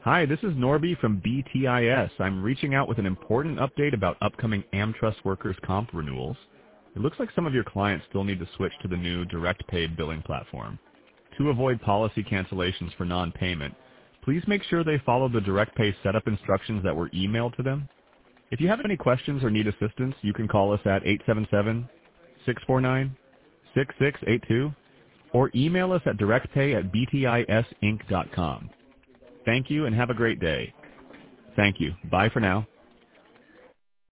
Hi, this is Norby from BTIS. I'm reaching out with an important update about upcoming AmTrust workers' comp renewals. It looks like some of your clients still need to switch to the new direct paid billing platform. To avoid policy cancellations for non-payment, please make sure they follow the direct pay setup instructions that were emailed to them. If you have any questions or need assistance, you can call us at 877-649-6682 or email us at directpay@btisinc.com. Thank you and have a great day. Thank you. Bye for now.